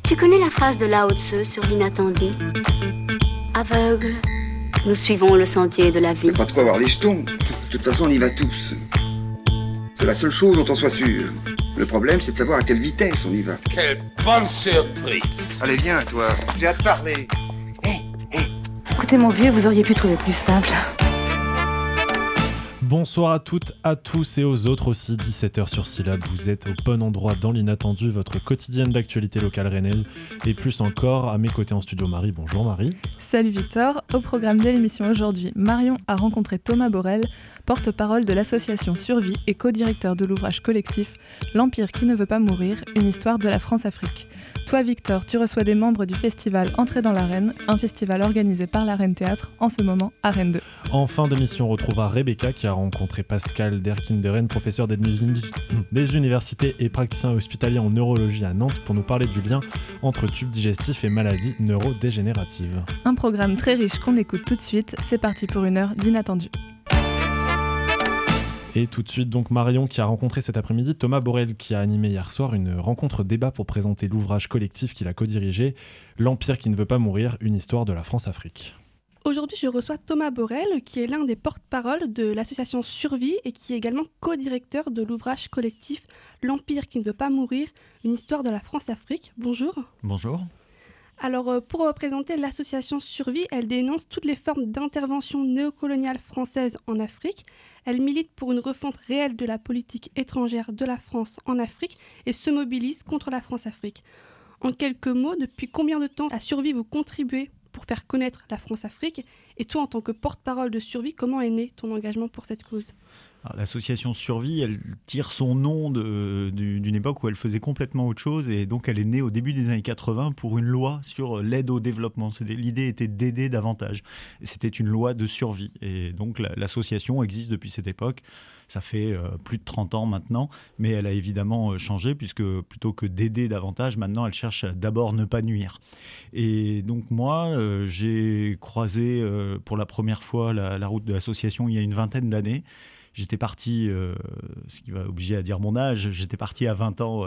Tu connais la phrase de Lao Tzu sur l'inattendu? Aveugle, nous suivons le sentier de la vie. T'as pas de quoi avoir les jetons. De toute façon, on y va tous. C'est la seule chose dont on soit sûr. Le problème, c'est de savoir à quelle vitesse on y va. Quelle bonne surprise! Allez, viens, toi. J'ai hâte de parler. Écoutez, mon vieux, vous auriez pu trouver plus simple. Bonsoir à toutes, à tous et aux autres aussi, 17h sur Syllab, vous êtes au bon endroit dans l'inattendu, votre quotidienne d'actualité locale rennaise, et plus encore, à mes côtés en studio Marie. Bonjour Marie. Salut Victor, au programme de l'émission aujourd'hui, Marion a rencontré Thomas Borel, porte-parole de l'association Survie et co-directeur de l'ouvrage collectif L'Empire qui ne veut pas mourir, une histoire de la France-Afrique. Toi Victor, tu reçois des membres du festival Entrée dans l'arène, un festival organisé par l'Arène Théâtre, en ce moment à Rennes 2. En fin d'émission, on retrouvera Rebecca qui a rencontré Pascal Derkinderen, professeur des universités et praticien hospitalier en neurologie à Nantes, pour nous parler du lien entre tubes digestifs et maladies neurodégénératives. Un programme très riche qu'on écoute tout de suite, c'est parti pour une heure d'inattendu. Et tout de suite, donc Marion qui a rencontré cet après-midi Thomas Borel qui a animé hier soir une rencontre débat pour présenter l'ouvrage collectif qu'il a co-dirigé, L'Empire qui ne veut pas mourir, une histoire de la France-Afrique. Aujourd'hui, je reçois Thomas Borel, qui est l'un des porte-parole de l'association Survie et qui est également co-directeur de l'ouvrage collectif L'Empire qui ne veut pas mourir, une histoire de la France-Afrique. Bonjour. Bonjour. Alors, pour représenter l'association Survie, elle dénonce toutes les formes d'intervention néocoloniale française en Afrique. Elle milite pour une refonte réelle de la politique étrangère de la France en Afrique et se mobilise contre la France-Afrique. En quelques mots, depuis combien de temps à Survie vous contribuez pour faire connaître la France-Afrique? Et toi, en tant que porte-parole de Survie, comment est né ton engagement pour cette cause? Alors, l'association Survie, elle tire son nom d'une époque où elle faisait complètement autre chose, et donc elle est née au début des années 80 pour une loi sur l'aide au développement. L'idée était d'aider davantage. C'était une loi de survie, et donc l'association existe depuis cette époque. Ça fait plus de 30 ans maintenant, mais elle a évidemment changé, puisque plutôt que d'aider davantage, maintenant elle cherche à d'abord ne pas nuire. Et donc moi, j'ai croisé pour la première fois la route de l'association il y a une vingtaine d'années. J'étais parti, ce qui va obliger à dire mon âge, j'étais parti à 20 ans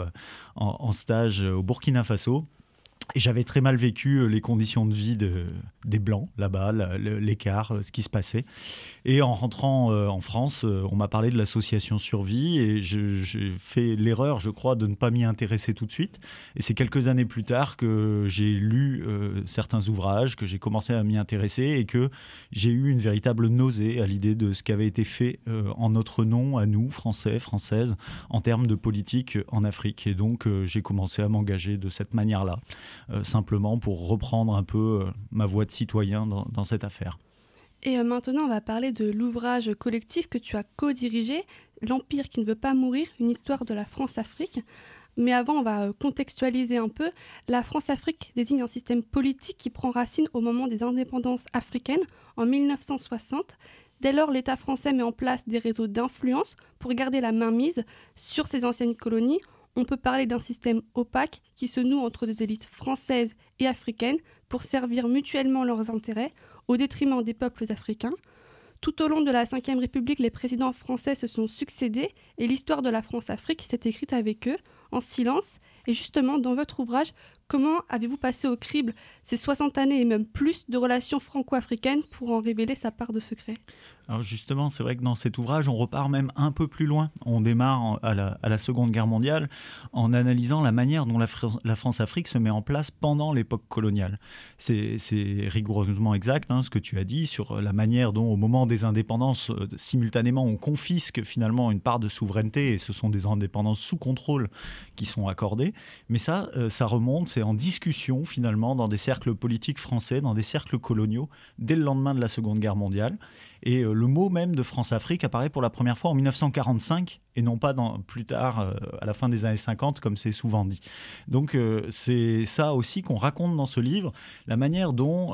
en stage au Burkina Faso. Et j'avais très mal vécu les conditions de vie des Blancs, là-bas, l'écart, ce qui se passait. Et en rentrant en France, on m'a parlé de l'association Survie, et j'ai fait l'erreur, je crois, de ne pas m'y intéresser tout de suite. Et c'est quelques années plus tard que j'ai lu certains ouvrages, que j'ai commencé à m'y intéresser, et que j'ai eu une véritable nausée à l'idée de ce qui avait été fait en notre nom, à nous, Français, Françaises, en termes de politique en Afrique. Et donc, j'ai commencé à m'engager de cette manière-là. Simplement pour reprendre un peu ma voix de citoyen dans cette affaire. Et maintenant, on va parler de l'ouvrage collectif que tu as co-dirigé, L'Empire qui ne veut pas mourir, une histoire de la France-Afrique. Mais avant, on va contextualiser un peu. La France-Afrique désigne un système politique qui prend racine au moment des indépendances africaines, en 1960. Dès lors, l'État français met en place des réseaux d'influence pour garder la mainmise sur ses anciennes colonies. On peut parler d'un système opaque qui se noue entre des élites françaises et africaines pour servir mutuellement leurs intérêts au détriment des peuples africains. Tout au long de la Ve République, les présidents français se sont succédés et l'histoire de la France-Afrique s'est écrite avec eux, en silence. Et justement, dans votre ouvrage, comment avez-vous passé au crible ces 60 années et même plus de relations franco-africaines pour en révéler sa part de secret? Alors justement, c'est vrai que dans cet ouvrage, on repart même un peu plus loin. On démarre à la Seconde Guerre mondiale en analysant la manière dont la France-Afrique se met en place pendant l'époque coloniale. C'est rigoureusement exact ce que tu as dit sur la manière dont, au moment des indépendances, simultanément, on confisque finalement une part de souveraineté, et ce sont des indépendances sous contrôle qui sont accordées. Mais ça remonte, c'est en discussion finalement dans des cercles politiques français, dans des cercles coloniaux, dès le lendemain de la Seconde Guerre mondiale. Et le mot même de France-Afrique apparaît pour la première fois en 1945 et non pas plus tard, à la fin des années 50, comme c'est souvent dit. Donc c'est ça aussi qu'on raconte dans ce livre, la manière dont,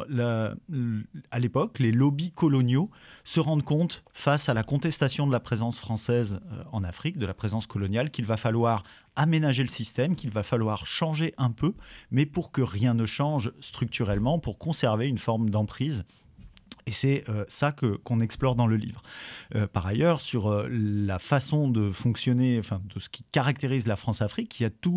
à l'époque, les lobbies coloniaux se rendent compte, face à la contestation de la présence française en Afrique, de la présence coloniale, qu'il va falloir aménager le système, qu'il va falloir changer un peu, mais pour que rien ne change structurellement, pour conserver une forme d'emprise. Et c'est ça qu'on explore dans le livre. Par ailleurs, sur la façon de fonctionner, enfin, de ce qui caractérise la France-Afrique, il y a tout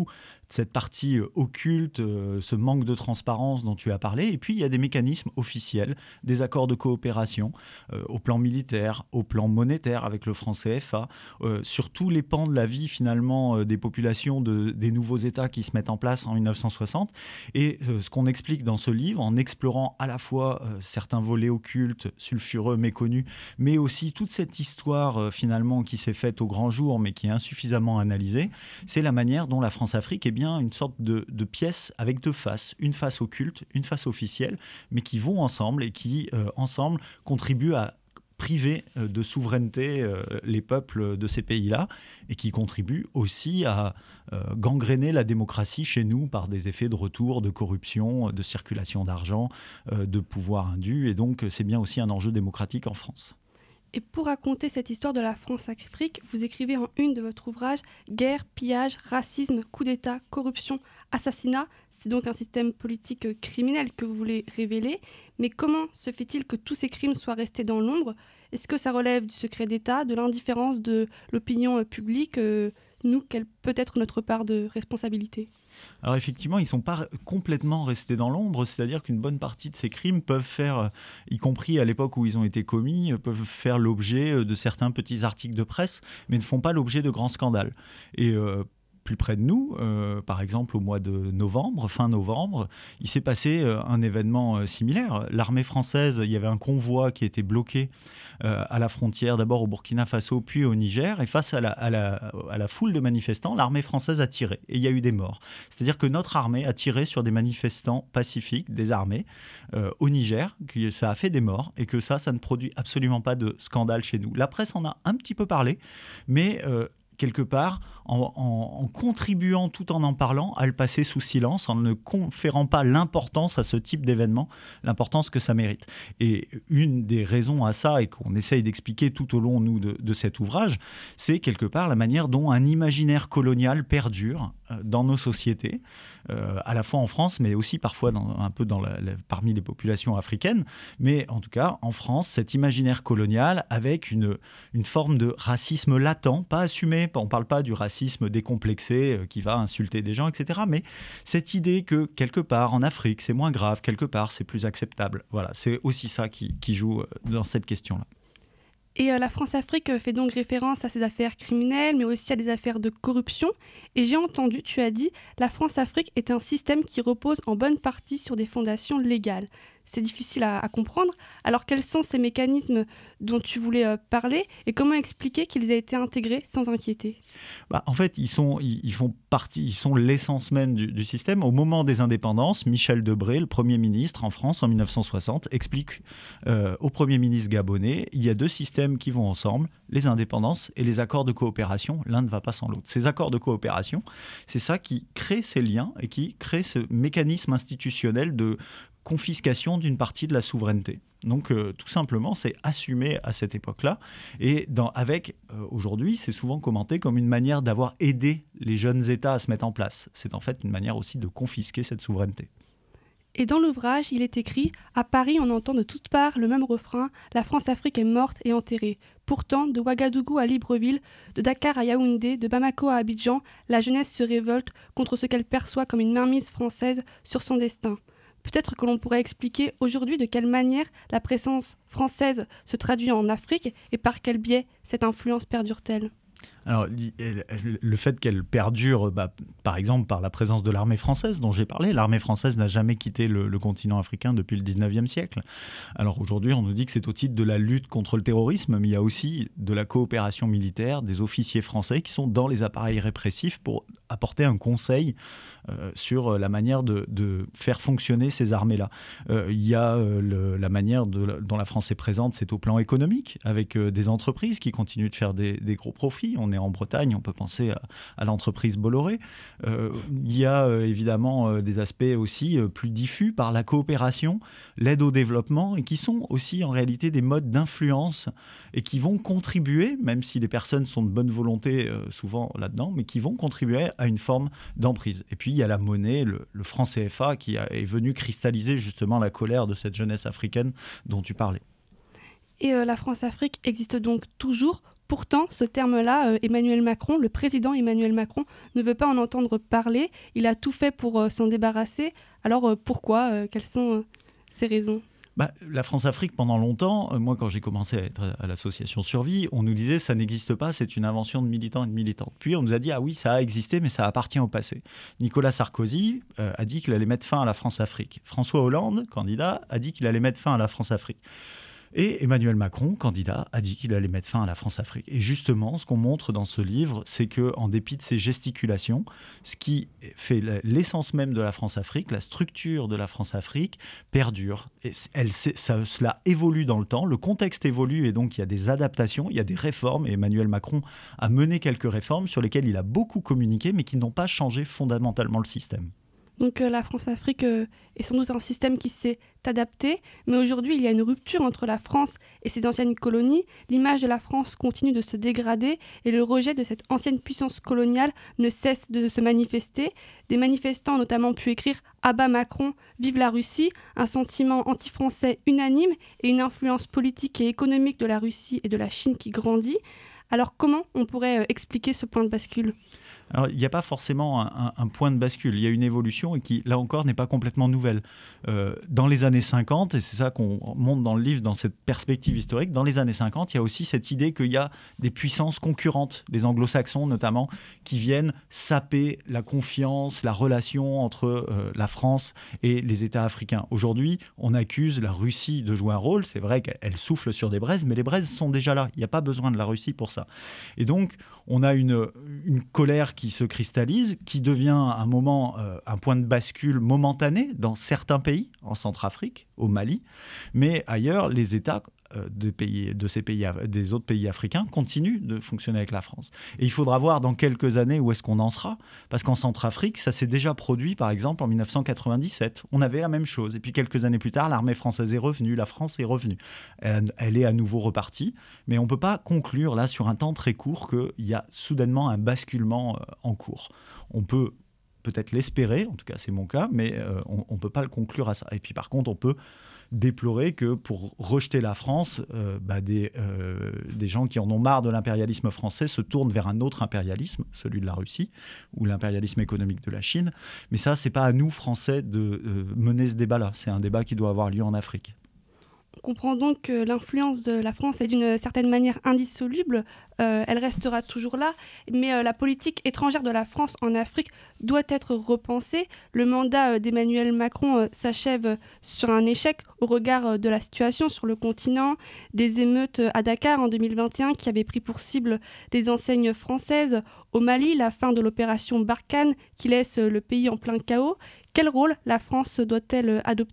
cette partie occulte, ce manque de transparence dont tu as parlé. Et puis, il y a des mécanismes officiels, des accords de coopération au plan militaire, au plan monétaire avec le franc CFA, sur tous les pans de la vie finalement des populations des nouveaux États qui se mettent en place en 1960. Et ce qu'on explique dans ce livre, en explorant à la fois certains volets occultes, sulfureux, méconnus, mais aussi toute cette histoire finalement qui s'est faite au grand jour, mais qui est insuffisamment analysée, c'est la manière dont la France-Afrique est bien une sorte de pièce avec deux faces, une face occulte, une face officielle, mais qui vont ensemble et qui, ensemble, contribuent à priver de souveraineté les peuples de ces pays-là et qui contribuent aussi à gangréner la démocratie chez nous par des effets de retour, de corruption, de circulation d'argent, de pouvoir indu. Et donc, c'est bien aussi un enjeu démocratique en France. Et pour raconter cette histoire de la France-Afrique, vous écrivez en une de votre ouvrage « Guerre, pillage, racisme, coup d'État, corruption, assassinat ». C'est donc un système politique criminel que vous voulez révéler. Mais comment se fait-il que tous ces crimes soient restés dans l'ombre ? Est-ce que ça relève du secret d'État, de l'indifférence de l'opinion publique ? Nous, quelle peut être notre part de responsabilité ? Alors effectivement, ils ne sont pas complètement restés dans l'ombre, c'est-à-dire qu'une bonne partie de ces crimes peuvent faire, y compris à l'époque où ils ont été commis, peuvent faire l'objet de certains petits articles de presse, mais ne font pas l'objet de grands scandales. Et plus près de nous, par exemple au mois de novembre, fin novembre, il s'est passé un événement similaire. L'armée française, il y avait un convoi qui était bloqué à la frontière, d'abord au Burkina Faso, puis au Niger, et face à la foule de manifestants, l'armée française a tiré, et il y a eu des morts. C'est-à-dire que notre armée a tiré sur des manifestants pacifiques, désarmés, au Niger, que ça a fait des morts, et que ça ne produit absolument pas de scandale chez nous. La presse en a un petit peu parlé, mais quelque part, en contribuant tout en parlant, à le passer sous silence, en ne conférant pas l'importance à ce type d'événement, l'importance que ça mérite. Et une des raisons à ça, et qu'on essaye d'expliquer tout au long, nous, de cet ouvrage, c'est quelque part la manière dont un imaginaire colonial perdure dans nos sociétés, à la fois en France, mais aussi parfois un peu parmi les populations africaines. Mais en tout cas, en France, cet imaginaire colonial avec une forme de racisme latent, pas assumé. On ne parle pas du racisme décomplexé qui va insulter des gens, etc. Mais cette idée que quelque part en Afrique, c'est moins grave, quelque part, c'est plus acceptable. Voilà, c'est aussi ça qui joue dans cette question-là. Et la France-Afrique fait donc référence à ces affaires criminelles, mais aussi à des affaires de corruption. Et j'ai entendu, tu as dit, la France-Afrique est un système qui repose en bonne partie sur des fondations légales. C'est difficile à comprendre. Alors quels sont ces mécanismes dont tu voulais parler et comment expliquer qu'ils aient été intégrés sans inquiéter ? En fait, ils sont l'essence même du système. Au moment des indépendances, Michel Debré, le Premier ministre en France en 1960, explique au Premier ministre gabonais, il y a deux systèmes qui vont ensemble, les indépendances et les accords de coopération. L'un ne va pas sans l'autre. Ces accords de coopération, c'est ça qui crée ces liens et qui crée ce mécanisme institutionnel de confiscation d'une partie de la souveraineté. Donc tout simplement, c'est assumé à cette époque-là. Et aujourd'hui, c'est souvent commenté comme une manière d'avoir aidé les jeunes États à se mettre en place. C'est en fait une manière aussi de confisquer cette souveraineté. Et dans l'ouvrage, il est écrit « À Paris, on entend de toutes parts le même refrain « La France-Afrique est morte et enterrée ». Pourtant, de Ouagadougou à Libreville, de Dakar à Yaoundé, de Bamako à Abidjan, la jeunesse se révolte contre ce qu'elle perçoit comme une mainmise française sur son destin. Peut-être que l'on pourrait expliquer aujourd'hui de quelle manière la présence française se traduit en Afrique et par quel biais cette influence perdure-t-elle ? Alors, le fait qu'elle perdure, par exemple, par la présence de l'armée française dont j'ai parlé. L'armée française n'a jamais quitté le continent africain depuis le 19e siècle. Alors aujourd'hui, on nous dit que c'est au titre de la lutte contre le terrorisme, mais il y a aussi de la coopération militaire, des officiers français qui sont dans les appareils répressifs pour apporter un conseil sur la manière de faire fonctionner ces armées-là. Il y a la manière dont la France est présente, c'est au plan économique, avec des entreprises qui continuent de faire des gros profits. On est en Bretagne, on peut penser à l'entreprise Bolloré. Il y a évidemment des aspects aussi plus diffus par la coopération, l'aide au développement, et qui sont aussi en réalité des modes d'influence et qui vont contribuer, même si les personnes sont de bonne volonté souvent là-dedans, mais qui vont contribuer à une forme d'emprise. Et puis il y a la monnaie, le franc CFA, qui est venu cristalliser justement la colère de cette jeunesse africaine dont tu parlais. Et la France-Afrique existe donc toujours. Pourtant, ce terme-là, Emmanuel Macron, le président Emmanuel Macron, ne veut pas en entendre parler. Il a tout fait pour s'en débarrasser. Alors pourquoi quelles sont ces raisons ? La France-Afrique, pendant longtemps, moi quand j'ai commencé à être à l'association Survie, on nous disait ça n'existe pas, c'est une invention de militants et de militantes. Puis on nous a dit ah oui, ça a existé, mais ça appartient au passé. Nicolas Sarkozy a dit qu'il allait mettre fin à la France-Afrique. François Hollande, candidat, a dit qu'il allait mettre fin à la France-Afrique. Et Emmanuel Macron, candidat, a dit qu'il allait mettre fin à la France-Afrique. Et justement, ce qu'on montre dans ce livre, c'est qu'en dépit de ces gesticulations, ce qui fait l'essence même de la France-Afrique, la structure de la France-Afrique, perdure. Et cela évolue dans le temps, le contexte évolue et donc il y a des adaptations, il y a des réformes. Et Emmanuel Macron a mené quelques réformes sur lesquelles il a beaucoup communiqué, mais qui n'ont pas changé fondamentalement le système. Donc la France-Afrique est sans doute un système qui s'est adapté, mais aujourd'hui il y a une rupture entre la France et ses anciennes colonies. L'image de la France continue de se dégrader et le rejet de cette ancienne puissance coloniale ne cesse de se manifester. Des manifestants ont notamment pu écrire « À bas Macron, vive la Russie », un sentiment anti-français unanime et une influence politique et économique de la Russie et de la Chine qui grandit. Alors comment on pourrait expliquer ce point de bascule ? Alors, il n'y a pas forcément un point de bascule. Il y a une évolution et qui, là encore, n'est pas complètement nouvelle. Dans les années 50, et c'est ça qu'on montre dans le livre, dans cette perspective historique, dans les années 50, il y a aussi cette idée qu'il y a des puissances concurrentes, les anglo-saxons notamment, qui viennent saper la confiance, la relation entre la France et les États africains. Aujourd'hui, on accuse la Russie de jouer un rôle. C'est vrai qu'elle souffle sur des braises, mais les braises sont déjà là. Il n'y a pas besoin de la Russie pour ça. Et donc, on a une colère qui se cristallise, qui devient un moment, un point de bascule momentané dans certains pays, en Centrafrique, au Mali, mais ailleurs, les États des autres pays africains continuent de fonctionner avec la France. Et il faudra voir dans quelques années où est-ce qu'on en sera, parce qu'en Centrafrique, ça s'est déjà produit, par exemple, en 1997. On avait la même chose. Et puis quelques années plus tard, l'armée française est revenue, la France est revenue. Elle est à nouveau repartie, mais on ne peut pas conclure là, sur un temps très court, qu'il y a soudainement un basculement en cours. On peut peut-être l'espérer, en tout cas c'est mon cas, mais on ne peut pas le conclure à ça. Et puis par contre, on peut déplorer que pour rejeter la France, des gens qui en ont marre de l'impérialisme français se tournent vers un autre impérialisme, celui de la Russie, ou l'impérialisme économique de la Chine. Mais ça, ce n'est pas à nous, Français, de mener ce débat-là. C'est un débat qui doit avoir lieu en Afrique. On comprend donc que l'influence de la France est d'une certaine manière indissoluble. Elle restera toujours là, mais la politique étrangère de la France en Afrique doit être repensée. Le mandat d'Emmanuel Macron s'achève sur un échec au regard de la situation sur le continent, des émeutes à Dakar en 2021 qui avaient pris pour cible des enseignes françaises, au Mali, la fin de l'opération Barkhane qui laisse le pays en plein chaos. Quel rôle la France doit-elle adopter ?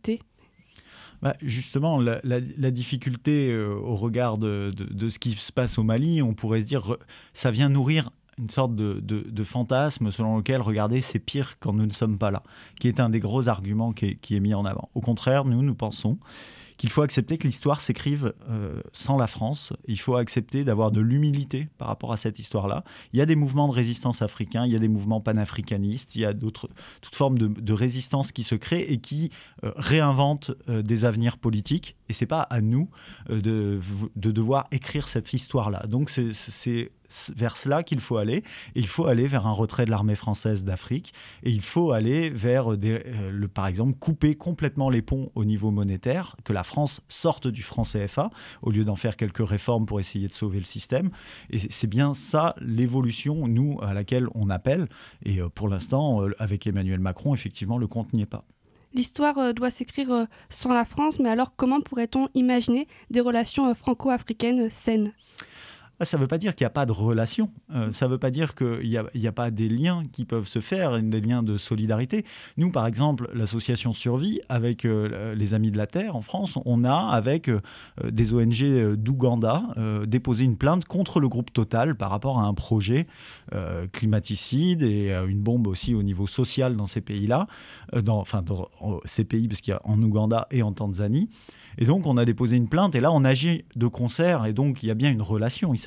Justement, la difficulté au regard de ce qui se passe au Mali, on pourrait se dire ça vient nourrir une sorte de fantasme selon lequel, regardez, c'est pire quand nous ne sommes pas là, qui est un des gros arguments qui est mis en avant. Au contraire, nous pensons qu'il faut accepter que l'histoire s'écrive sans la France. Il faut accepter d'avoir de l'humilité par rapport à cette histoire-là. Il y a des mouvements de résistance africains, il y a des mouvements panafricanistes, il y a toutes formes de résistance qui se créent et qui réinventent des avenirs politiques. Et ce n'est pas à nous de devoir écrire cette histoire-là. Donc c'est vers cela qu'il faut aller. Et il faut aller vers un retrait de l'armée française d'Afrique. Et il faut aller vers, par exemple, couper complètement les ponts au niveau monétaire, que la France sorte du franc CFA, au lieu d'en faire quelques réformes pour essayer de sauver le système. Et c'est bien ça, l'évolution, nous, à laquelle on appelle. Et pour l'instant, avec Emmanuel Macron, effectivement, le compte n'y est pas. L'histoire doit s'écrire sans la France, mais alors comment pourrait-on imaginer des relations franco-africaines saines ? Ça ne veut pas dire qu'il n'y a pas de relation. Ça ne veut pas dire qu'il n'y a pas des liens qui peuvent se faire, des liens de solidarité. Nous, par exemple, l'association Survie, avec les Amis de la Terre en France, on a, avec des ONG d'Ouganda, déposé une plainte contre le groupe Total par rapport à un projet climaticide et une bombe aussi au niveau social dans ces pays-là, dans ces pays, parce qu'il y a en Ouganda et en Tanzanie. Et donc, on a déposé une plainte et là, on agit de concert et donc il y a bien une relation. Il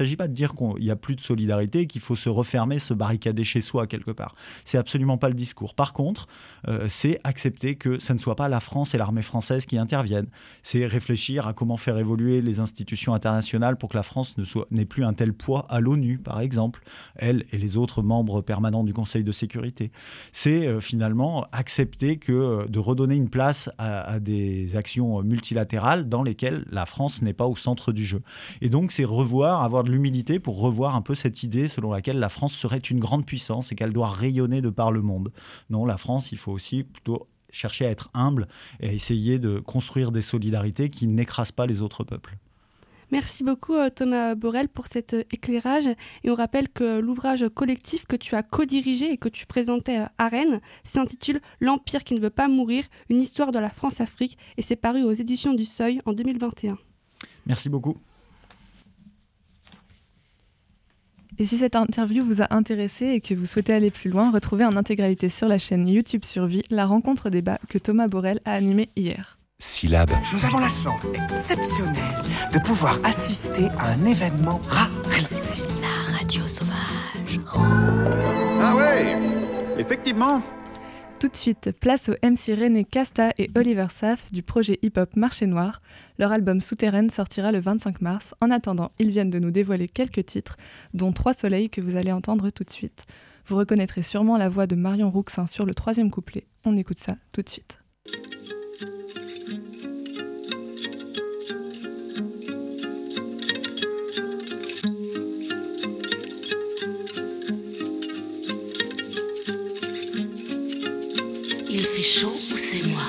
s'agit pas de dire qu'il n'y a plus de solidarité, qu'il faut se refermer, se barricader chez soi quelque part. C'est absolument pas le discours. Par contre, c'est accepter que ce ne soit pas la France et l'armée française qui interviennent. C'est réfléchir à comment faire évoluer les institutions internationales pour que la France n'ait plus un tel poids à l'ONU, par exemple, elle et les autres membres permanents du Conseil de sécurité. C'est finalement accepter de redonner une place à des actions multilatérales dans lesquelles la France n'est pas au centre du jeu. Et donc, c'est avoir de l'humilité pour revoir un peu cette idée selon laquelle la France serait une grande puissance et qu'elle doit rayonner de par le monde. Non, la France, il faut aussi plutôt chercher à être humble et à essayer de construire des solidarités qui n'écrasent pas les autres peuples. Merci beaucoup Thomas Borel pour cet éclairage. Et on rappelle que l'ouvrage collectif que tu as co-dirigé et que tu présentais à Rennes s'intitule « L'Empire qui ne veut pas mourir, une histoire de la France-Afrique » et c'est paru aux éditions du Seuil en 2021. Merci beaucoup. Et si cette interview vous a intéressé et que vous souhaitez aller plus loin, retrouvez en intégralité sur la chaîne YouTube Survie la rencontre débat que Thomas Borel a animée hier. Syllabe. Nous avons la chance exceptionnelle de pouvoir assister à un événement rarissime. La radio sauvage. Ah ouais, effectivement. Tout de suite, place aux MC René Casta et Oliver Saf du projet hip-hop Marché Noir. Leur album Souterraine sortira le 25 mars. En attendant, ils viennent de nous dévoiler quelques titres, dont 3 soleils que vous allez entendre tout de suite. Vous reconnaîtrez sûrement la voix de Marion Rouxin sur le 3e couplet. On écoute ça tout de suite. Il fait chaud ou c'est moi?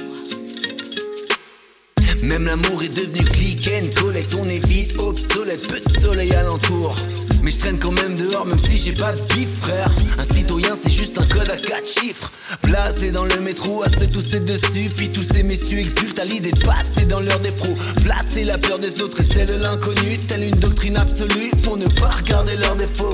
Même l'amour est devenu click and collect, on est vite obsolète, peu de soleil alentour. Mais je traîne quand même dehors même si j'ai pas de bif frère. Un citoyen c'est juste un code à 4 chiffres. Placé dans le métro à se tousser dessus. Puis tous ces messieurs exultent à l'idée de passer dans l'heure des pros. Placer la peur des autres et celle de l'inconnu, telle une doctrine absolue pour ne pas regarder leurs défauts.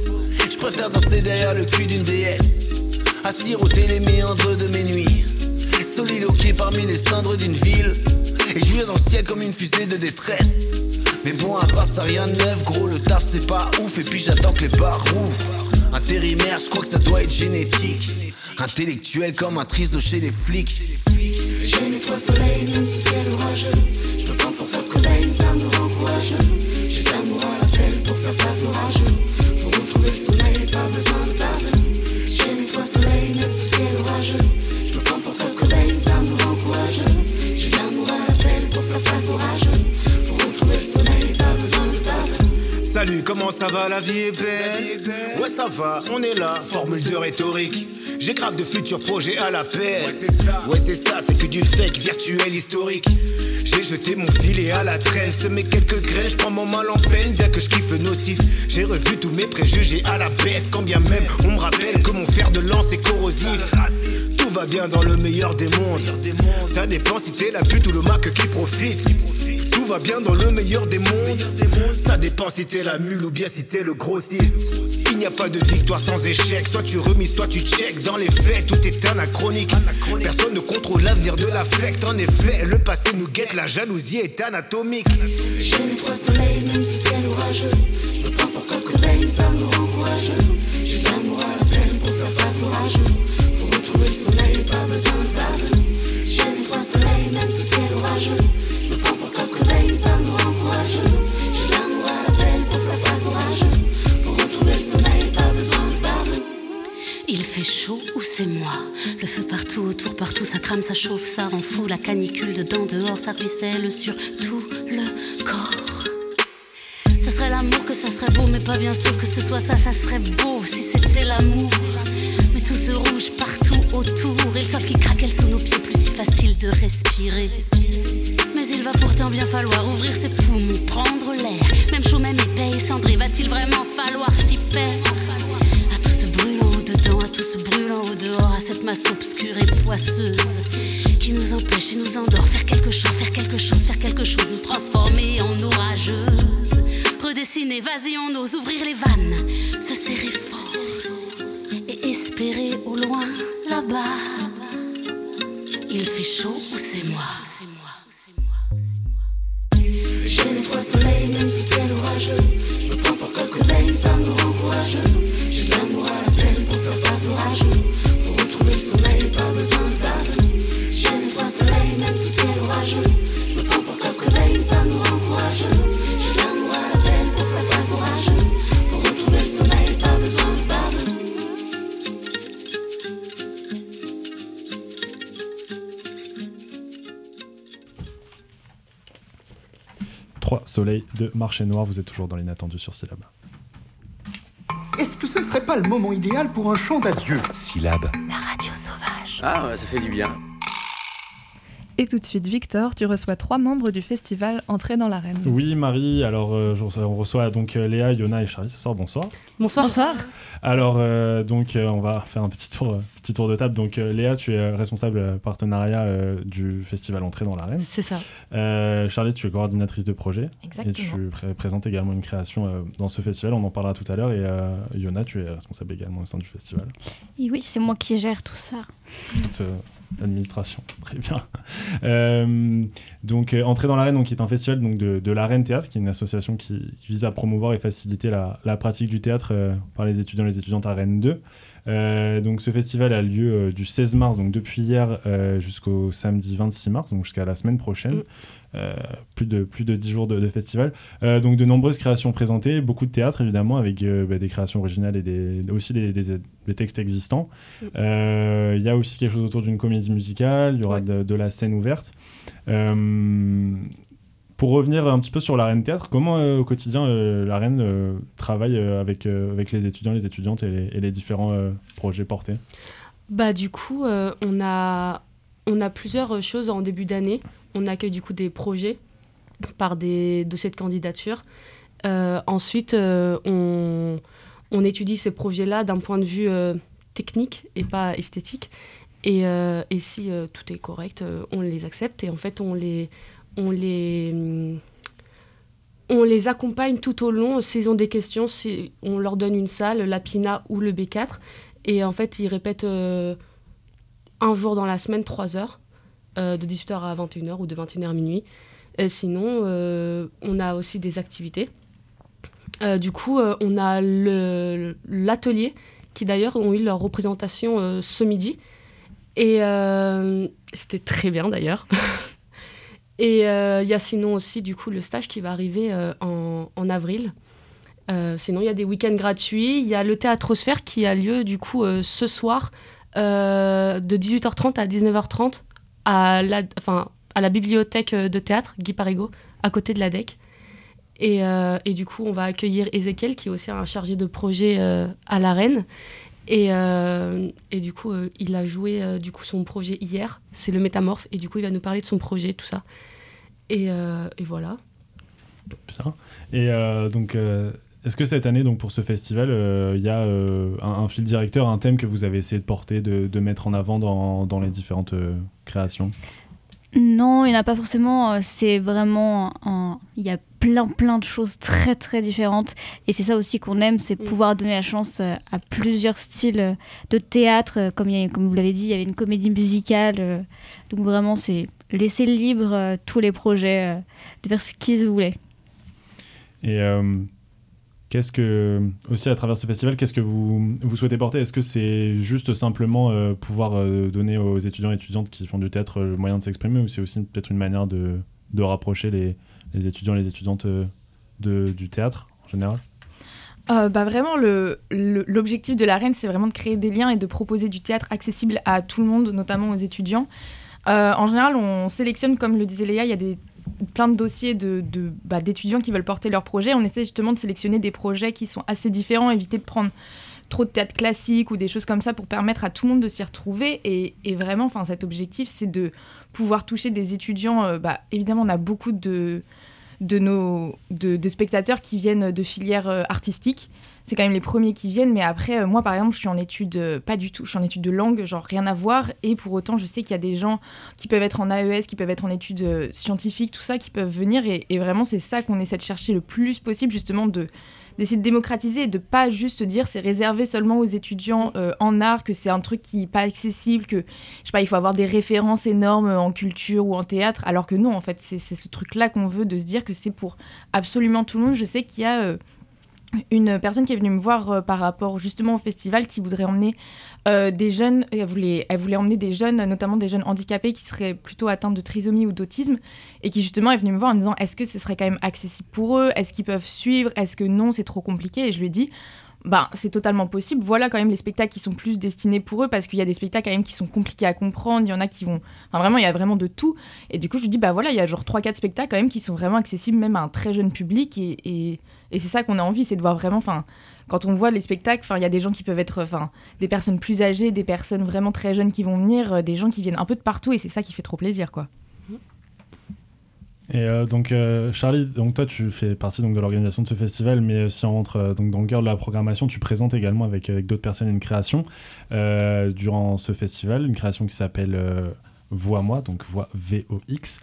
Je préfère danser derrière le cul d'une déesse, à siroter les méandres de mes nuits, soliloquer parmi les cendres d'une ville et jouer dans le ciel comme une fusée de détresse. Mais bon, à part ça, rien de neuf, gros, le taf c'est pas ouf. Et puis j'attends que les barres ouvrent. Intérimaire, je crois que ça doit être génétique. Intellectuel comme un triso chez les flics. J'ai mes 3 soleils, même sous ciel orageux. Je me prends pour Kurt Cobain, ça me rend courageux. J'ai d'amour à la pelle pour faire face au rageux. Pour retrouver le soleil, pas besoin de baveux. J'ai mes 3 soleils, même sous ciel orageux. Je me prends pour Kurt Cobain, ça me rend courageux. J'ai d'amour à la pelle pour faire face au rageux. Pour retrouver le soleil, pas besoin de baveux. Salut, comment ça va, la vie est belle? Ouais ça va, on est là, formule de rhétorique. J'ai grave de futurs projets à la paix. Ouais c'est ça, c'est que du fake virtuel historique. J'ai jeté mon filet à la traîne, semé quelques graines, je prends mon mal en peine, bien que je kiffe le nocif. J'ai revu tous mes préjugés à la baisse, quand bien même on me rappelle que mon fer de lance est corrosif. Tout va bien dans le meilleur des mondes. Ça dépend si t'es la pute ou le mac qui profite. Tout va bien dans le meilleur des mondes. Ça dépend si t'es la mule ou bien si t'es le grossiste. Il n'y a pas de victoire sans échec. Soit tu remises, soit tu check. Dans les faits, tout est anachronique. Personne ne contrôle l'avenir de l'affect. En effet, le passé nous guette, la jalousie est anatomique. J'ai mes 3 soleils, même sous ciel orageux. Je me prends pour Kurt Cobain, ça me rend courageux. J'ai de l'amour à la peine pour faire face au rageux. Pour retrouver le soleil, pas besoin de baveux. J'ai mes 3 soleils, même sous ciel orageux. Je me prends pour Kurt Cobain, ça me rend courageux. J'ai de l'amour à la peine pour faire face au rageux. Pour retrouver le soleil, pas besoin de baveux. Il fait chaud ou c'est moi? Le feu partout, autour, partout, ça crame, ça chauffe, ça rend fou. La canicule dedans, dehors, ça ruisselle sur tout le corps. Ce serait l'amour que ça serait beau, mais pas bien sûr que ce soit ça, ça serait beau si c'était l'amour. Mais tout se rouge partout autour, et le sol qui craque, elle sous nos pieds, plus si facile de respirer. Mais il va pourtant bien falloir ouvrir ses poumons, prendre l'air. Même chaud, même épais et cendré, va-t-il vraiment falloir s'y faire? À tout ce brûlant au-dedans, à tout ce brûlant au-dehors, à cette masse obscure et poisseuse qui nous empêche et nous endort. Faire quelque chose, faire quelque chose, faire quelque chose, nous transformer en orageuses. Redessiner, vas-y on ose ouvrir les vannes, se serrer fort et espérer au loin, là-bas. Il fait chaud ou c'est moi? J'ai mes 3 soleils, même sous ciel orageux. 3 soleils de Marché Noir. Vous êtes toujours dans l'inattendu sur Syllab. Est-ce que ce ne serait pas le moment idéal pour un chant d'adieu? Syllab. La radio sauvage. Ah, ça fait du bien. Et tout de suite, Victor, tu reçois 3 membres du festival Entrée dans l'arène. Oui, Marie, alors on reçoit donc Léa, Yona et Charlie ce soir. Bonsoir. Bonsoir. Alors, on va faire un petit tour de table. Donc, Léa, tu es responsable partenariat du festival Entrée dans l'arène. C'est ça. Charlie, tu es coordinatrice de projet. Exactement. Et tu présentes également une création dans ce festival. On en parlera tout à l'heure. Et Yona, tu es responsable également au sein du festival. Et oui, c'est moi qui gère tout ça. L'administration, très bien. Donc, Entrée dans l'arène, qui est un festival donc, de l'Arène Théâtre, qui est une association qui vise à promouvoir et faciliter la pratique du théâtre par les étudiants et les étudiantes à Rennes 2. Donc, ce festival a lieu du 16 mars, donc depuis hier, jusqu'au samedi 26 mars, donc jusqu'à la semaine prochaine. Plus de 10 jours de festival. Donc, de nombreuses créations présentées, beaucoup de théâtre, évidemment, avec des créations originales et aussi des textes existants. Il y a aussi quelque chose autour d'une comédie musicale, il y aura de la scène ouverte. Pour revenir un petit peu sur l'Arène Théâtre, comment au quotidien l'Arène travaille avec les étudiants, les étudiantes et les différents projets portés? Du coup, on a plusieurs choses en début d'année. On accueille du coup des projets par des dossiers de candidature. Ensuite, on étudie ces projets-là d'un point de vue technique et pas esthétique. Et si tout est correct, on les accepte et en fait on les accompagne tout au long. S'ils ont des questions, on leur donne une salle, la PINA ou le B4. Et en fait, ils répètent un jour dans la semaine, 3 heures, de 18h à 21h ou de 21h à minuit. Sinon, on a aussi des activités. Du coup, on a l'atelier, qui d'ailleurs ont eu leur représentation ce midi. Et c'était très bien d'ailleurs. Et il y a sinon aussi du coup le stage qui va arriver en avril. Sinon il y a des week-ends gratuits. Il y a le Théâtrosphère qui a lieu du coup ce soir de 18h30 à 19h30 à la bibliothèque de théâtre Guy Parigot à côté de la DEC. Et du coup on va accueillir Ézéchiel qui est aussi un chargé de projet à l'Arène. Et du coup, il a joué du coup, son projet hier, c'est le Métamorphe, et du coup, il va nous parler de son projet, tout ça. Et voilà. Bien. Et donc, est-ce que cette année, donc, pour ce festival, il y a un fil directeur, un thème que vous avez essayé de porter, de mettre en avant dans les différentes créations? Non, il n'y en a pas forcément. C'est vraiment il y a plein de choses très très différentes. Et c'est ça aussi qu'on aime, c'est pouvoir donner la chance à plusieurs styles de théâtre. Comme vous l'avez dit, il y avait une comédie musicale. Donc vraiment, c'est laisser libre tous les projets de faire ce qu'ils voulaient. Et qu'est-ce que, aussi à travers ce festival, qu'est-ce que vous souhaitez porter? Est-ce que c'est juste simplement pouvoir donner aux étudiants et étudiantes qui font du théâtre le moyen de s'exprimer, ou c'est aussi peut-être une manière de rapprocher les étudiants et les étudiantes du théâtre en général? Vraiment, l'objectif de l'Arène, c'est vraiment de créer des liens et de proposer du théâtre accessible à tout le monde, notamment aux étudiants. En général, on sélectionne, comme le disait Léa, il y a plein de dossiers d'étudiants qui veulent porter leur projet. On essaie justement de sélectionner des projets qui sont assez différents, éviter de prendre trop de théâtre classique ou des choses comme ça pour permettre à tout le monde de s'y retrouver. Et vraiment, cet objectif, c'est de pouvoir toucher des étudiants. Évidemment, on a beaucoup de spectateurs qui viennent de filières artistiques. C'est quand même les premiers qui viennent, mais après, moi, par exemple, je suis en études, pas du tout, je suis en études de langue, genre rien à voir, et pour autant, je sais qu'il y a des gens qui peuvent être en AES, qui peuvent être en études scientifiques, tout ça, qui peuvent venir, et vraiment, c'est ça qu'on essaie de chercher le plus possible, justement, d'essayer de démocratiser et de pas juste se dire c'est réservé seulement aux étudiants en art, que c'est un truc qui n'est pas accessible, que, je sais pas, il faut avoir des références énormes en culture ou en théâtre, alors que non, en fait, c'est ce truc-là qu'on veut, de se dire que c'est pour absolument tout le monde. Je sais qu'il y a une personne qui est venue me voir par rapport justement au festival, qui voudrait emmener des jeunes, elle voulait emmener des jeunes, notamment des jeunes handicapés qui seraient plutôt atteints de trisomie ou d'autisme, et qui justement est venue me voir en me disant est-ce que ce serait quand même accessible pour eux, est-ce qu'ils peuvent suivre, est-ce que non, c'est trop compliqué. Et je lui ai dit c'est totalement possible. Voilà quand même les spectacles qui sont plus destinés pour eux, parce qu'il y a des spectacles quand même qui sont compliqués à comprendre, il y en a qui vont... Enfin vraiment, il y a vraiment de tout. Et du coup, je dis, voilà, il y a genre 3-4 spectacles quand même qui sont vraiment accessibles même à un très jeune public. Et c'est ça qu'on a envie, c'est de voir vraiment... Quand on voit les spectacles, il y a des gens qui peuvent être des personnes plus âgées, des personnes vraiment très jeunes qui vont venir, des gens qui viennent un peu de partout, et c'est ça qui fait trop plaisir, quoi. Et donc Charlie, donc toi tu fais partie donc de l'organisation de ce festival, mais si on rentre donc dans le cœur de la programmation, tu présentes également avec d'autres personnes une création durant ce festival, une création qui s'appelle Voix-moi, donc Voix VOX.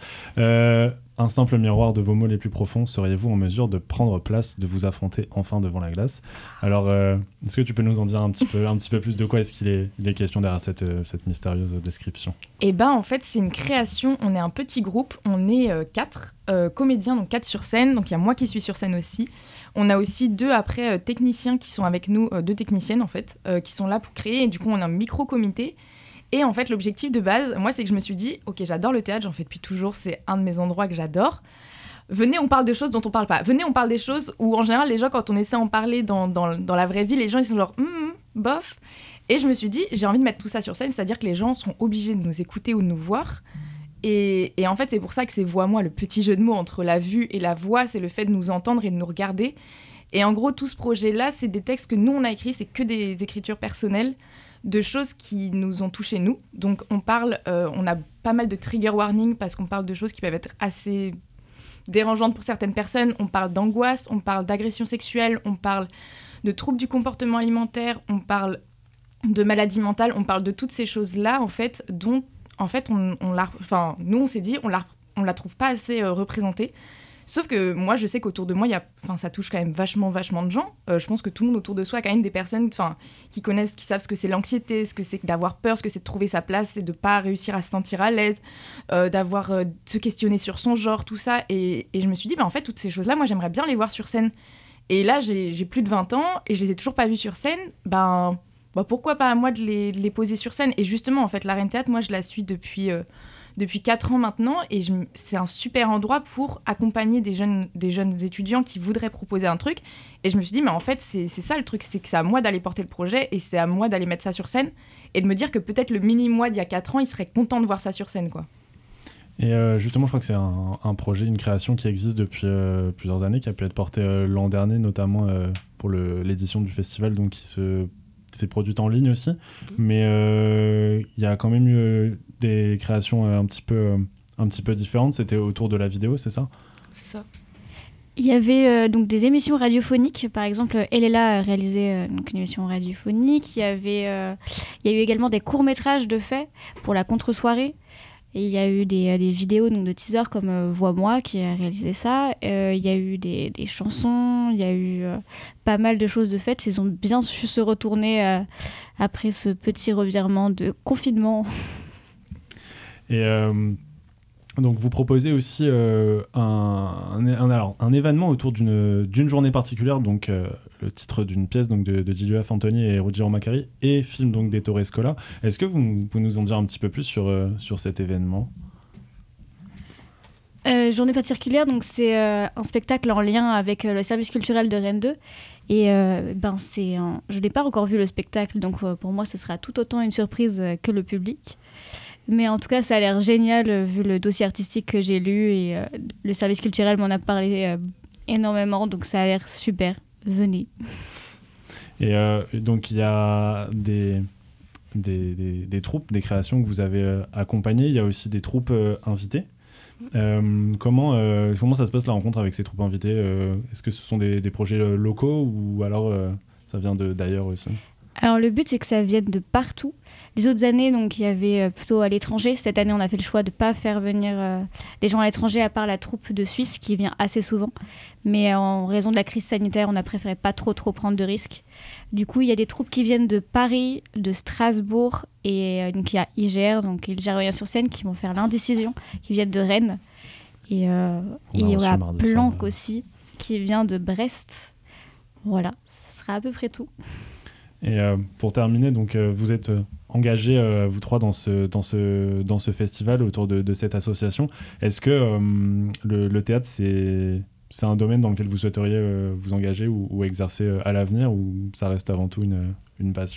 Un simple miroir de vos mots les plus profonds, seriez-vous en mesure de prendre place, de vous affronter enfin devant la glace? Alors, est-ce que tu peux nous en dire un petit peu plus de quoi est-ce qu'il est question derrière cette mystérieuse description? En fait, c'est une création, on est un petit groupe, on est 4 comédiens, donc 4 sur scène, donc il y a moi qui suis sur scène aussi. On a aussi 2 techniciens qui sont avec nous, 2 techniciennes en fait, qui sont là pour créer, et du coup on a un micro-comité. Et en fait, l'objectif de base, moi, c'est que je me suis dit, ok, j'adore le théâtre, j'en fais depuis toujours, c'est un de mes endroits que j'adore. Venez, on parle de choses dont on parle pas. Venez, on parle des choses où, en général, les gens, quand on essaie d'en parler dans la vraie vie, les gens, ils sont genre, bof. Et je me suis dit, j'ai envie de mettre tout ça sur scène, c'est-à-dire que les gens seront obligés de nous écouter ou de nous voir. Et en fait, c'est pour ça que c'est Voix-moi, le petit jeu de mots entre la vue et la voix, c'est le fait de nous entendre et de nous regarder. Et en gros, tout ce projet-là, c'est des textes que nous, on a écrits, c'est que des écritures personnelles, de choses qui nous ont touchés nous. Donc on a pas mal de trigger warning parce qu'on parle de choses qui peuvent être assez dérangeantes pour certaines personnes. On parle d'angoisse, on parle d'agression sexuelle, on parle de troubles du comportement alimentaire, on parle de maladies mentales, on parle de toutes ces choses-là en fait, dont en fait nous on s'est dit on la trouve pas assez représentée. Sauf que moi, je sais qu'autour de moi, ça touche quand même vachement de gens. Je pense que tout le monde autour de soi a quand même des personnes qui connaissent, qui savent ce que c'est l'anxiété, ce que c'est d'avoir peur, ce que c'est de trouver sa place et de pas réussir à se sentir à l'aise, de se questionner sur son genre, tout ça. Et je me suis dit, en fait, toutes ces choses-là, moi, j'aimerais bien les voir sur scène. Et là, j'ai plus de 20 ans et je les ai toujours pas vues sur scène. Pourquoi pas à moi de les poser sur scène? Et justement, en fait, la Reine Théâtre, moi, je la suis depuis 4 ans maintenant, et c'est un super endroit pour accompagner des jeunes étudiants qui voudraient proposer un truc. Et je me suis dit, mais en fait, c'est ça le truc, c'est que c'est à moi d'aller porter le projet, et c'est à moi d'aller mettre ça sur scène, et de me dire que peut-être le mini-moi d'il y a 4 ans, il serait content de voir ça sur scène, quoi. Et justement, je crois que c'est un projet, une création qui existe depuis plusieurs années, qui a pu être portée l'an dernier, notamment pour l'édition du festival, donc qui s'est produite en ligne aussi, mais il y a quand même eu des créations un petit peu différentes. C'était autour de la vidéo, c'est ça? C'est ça. Il y avait donc des émissions radiophoniques, par exemple Elela a réalisé donc une émission radiophonique, il y a eu également des courts-métrages de fait pour la contre-soirée. Et il y a eu des vidéos donc, de teasers comme Voix-moi qui a réalisé ça. Il y a eu des chansons, il y a eu pas mal de choses de faites. Ils ont bien su se retourner après ce petit revirement de confinement. Et donc vous proposez aussi un événement autour d'une journée particulière, donc le titre d'une pièce donc de Giulio Fantoni et Ruggiero Macari, et film donc d'Ettore Scola. Est-ce que vous pouvez nous en dire un petit peu plus sur cet événement? Journée particulière, donc c'est un spectacle en lien avec le service culturel de Rennes 2. Et je n'ai pas encore vu le spectacle, donc pour moi ce sera tout autant une surprise que le public. Mais en tout cas, ça a l'air génial vu le dossier artistique que j'ai lu, et le service culturel m'en a parlé énormément, donc ça a l'air super. Venez. Et donc il y a des troupes, des créations que vous avez accompagnées. Il y a aussi des troupes invitées. Comment ça se passe la rencontre avec ces troupes invitées? Est-ce que ce sont des projets locaux ou alors ça vient d'ailleurs aussi? Alors le but c'est que ça vienne de partout. Les autres années, donc il y avait plutôt à l'étranger. Cette année, on a fait le choix de ne pas faire venir les gens à l'étranger, à part la troupe de Suisse qui vient assez souvent. Mais en raison de la crise sanitaire, on a préféré pas trop prendre de risques. Du coup, il y a des troupes qui viennent de Paris, de Strasbourg, et donc il y a IGR, donc IGR Revient-sur-Scène, qui vont faire l'indécision, qui viennent de Rennes. Et il y aura Planck aussi, qui vient de Brest. Voilà, ce sera à peu près tout. Et pour terminer, donc vous êtes engagés vous trois dans ce festival autour de cette association. Est-ce que le théâtre c'est un domaine dans lequel vous souhaiteriez vous engager ou exercer à l'avenir, ou ça reste avant tout une passion ?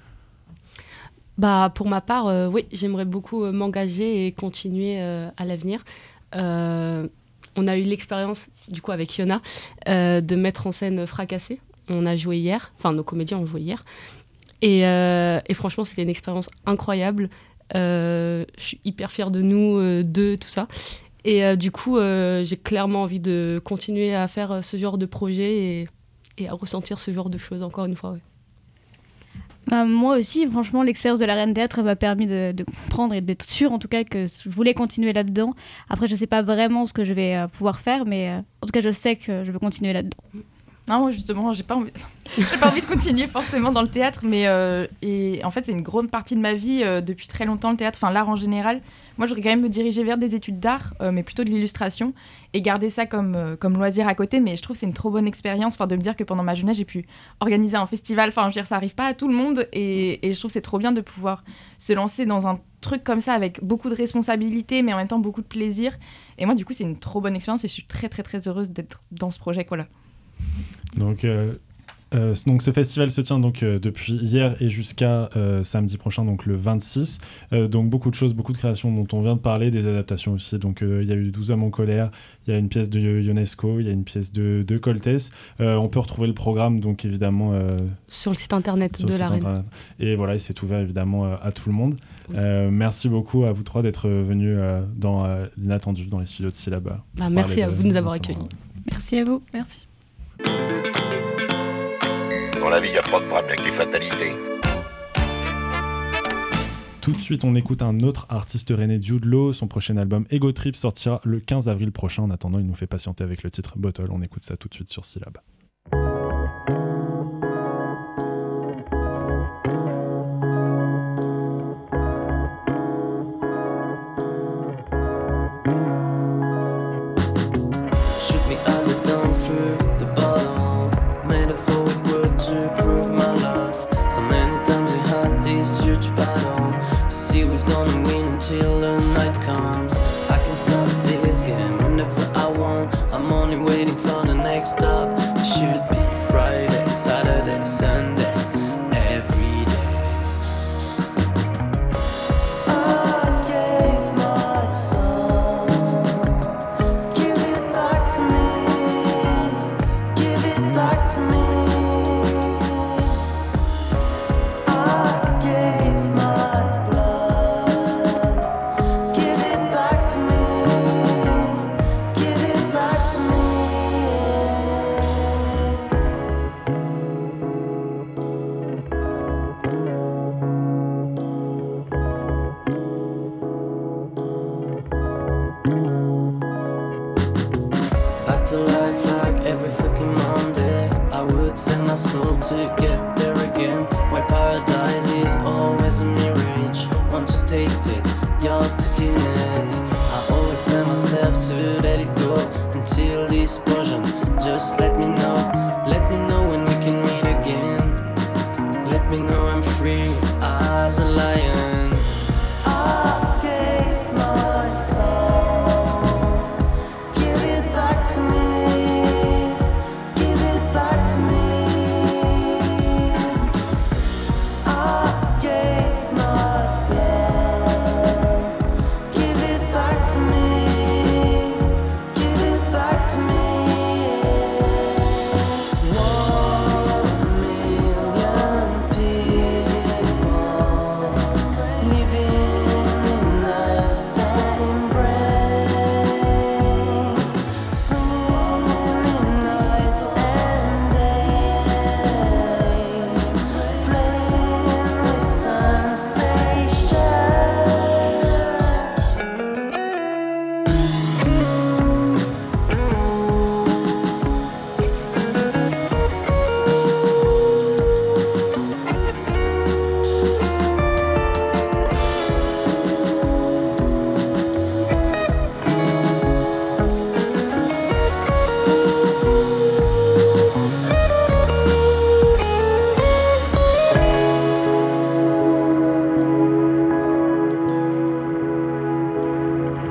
Pour ma part, oui, j'aimerais beaucoup m'engager et continuer à l'avenir. On a eu l'expérience, du coup, avec Yona, de mettre en scène Fracassé. On a joué hier, enfin, nos comédiens ont joué hier. Et franchement, c'était une expérience incroyable. Je suis hyper fière de nous, d'eux, tout ça. Et du coup, j'ai clairement envie de continuer à faire ce genre de projet et à ressentir ce genre de choses, encore une fois. Ouais. Moi aussi, franchement, l'expérience de la Reine Théâtre m'a permis de comprendre et d'être sûre, en tout cas, que je voulais continuer là-dedans. Après, je ne sais pas vraiment ce que je vais pouvoir faire, mais en tout cas, je sais que je veux continuer là-dedans. Non, moi justement, j'ai pas envie de continuer forcément dans le théâtre, mais et en fait, c'est une grande partie de ma vie depuis très longtemps, le théâtre, enfin l'art en général. Moi, je voudrais quand même me diriger vers des études d'art, mais plutôt de l'illustration, et garder ça comme loisir à côté. Mais je trouve que c'est une trop bonne expérience, de me dire que pendant ma jeunesse, j'ai pu organiser un festival. Enfin, je veux dire, ça arrive pas à tout le monde, et je trouve que c'est trop bien de pouvoir se lancer dans un truc comme ça avec beaucoup de responsabilités, mais en même temps beaucoup de plaisir. Et moi, du coup, c'est une trop bonne expérience, et je suis très très très heureuse d'être dans ce projet, quoi là. Donc ce festival se tient donc depuis hier et jusqu'à samedi prochain, donc le 26. Donc beaucoup de choses, beaucoup de créations dont on vient de parler, des adaptations aussi. Donc il y a eu 12 hommes en colère, il y a une pièce de Ionesco, il y a une pièce de Coltès. On peut retrouver le programme donc évidemment sur le site internet de la Reine. Et voilà, c'est ouvert évidemment à tout le monde. Oui. Merci beaucoup à vous trois d'être venus dans l'inattendu, dans les studios de Syllab. Merci à vous de nous avoir accueillis. Merci à vous. Merci. Dans la vie, il n'y a pas de problème avec les fatalités. Tout de suite, on écoute un autre artiste rennais, Diudlo. Son prochain album Ego Trip sortira le 15 avril prochain. En attendant, il nous fait patienter avec le titre Bottle. On écoute ça tout de suite sur Syllab. Let me know